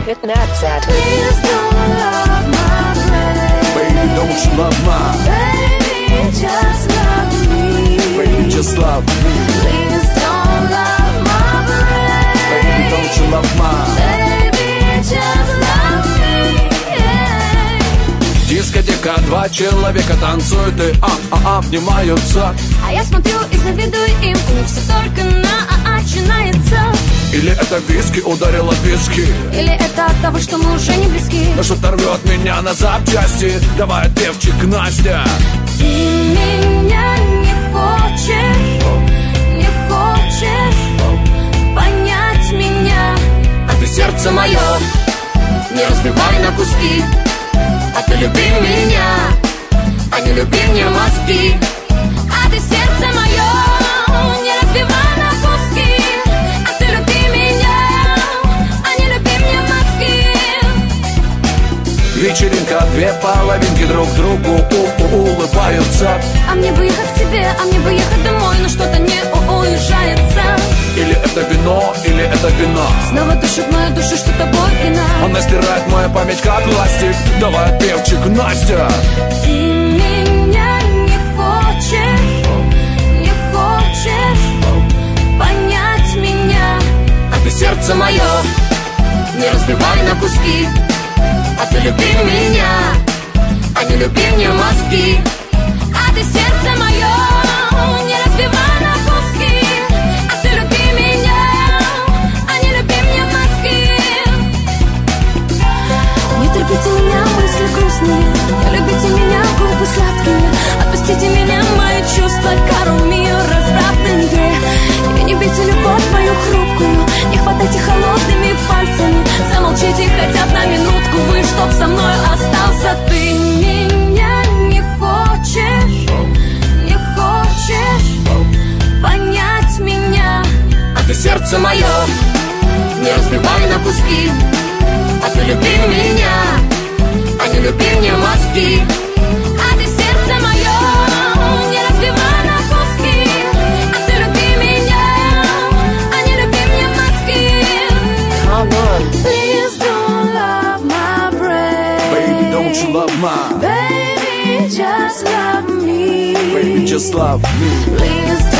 It's not sad. Please don't love my brain. Baby, don't you love mine? Baby, just love me. Baby, just love me. Please don't love my brain. Baby, don't you love mine? Baby, just love me. Yeah. Дискотека, два человека танцуют и обнимаются. А я смотрю и завидую им, у них все только на начинается. Или это виски ударила виски, Или это от того, что мы уже не близки. но что-то рвет меня на запчасти. Давай, певчик, Настя. Ты меня не хочешь, не хочешь понять меня. А ты сердце мое Не разбивай на куски, а ты люби меня, а не люби мне мозги. А ты сердце мое не разбивай на куски, а ты люби меня, а не люби мне мозги. Вечеринка, две половинки друг другу улыбаются. А мне бы ехать к тебе, а мне бы ехать домой, но что-то не уезжается. Или это вино, или это вино. Снова душит мою душу, что тобой пьяна. Она стирает мою память как ластик. Давай, певчик, Настя. Ты меня не хочешь, не хочешь понять меня. А ты сердце мое Не разбивай на куски, а ты люби меня, а не люби мне мозги. А ты сердце мое не разбивай на куски, а ты люби меня, а не люби мне мозги. Не терпите меня, мысли грустные, не любите меня, губы сладкие. Отпустите меня, мои чувства, кару мир, развратные. И не бейте любовь мою хрупкую, не хватайте холодными пальцами. Замолчите хотя бы на минутку, вы чтоб со мной остался. Ты меня не хочешь, не хочешь понять меня. а ты сердце мое Не разбивай на куски, а ты люби меня, а не люби мне мозги. А ты сердце мое не разбивай на куски, а ты люби меня, а не люби мне мозги. Come on. Please don't love my brain. Baby, don't you love mine? Baby, just love me. Baby, just love me. Please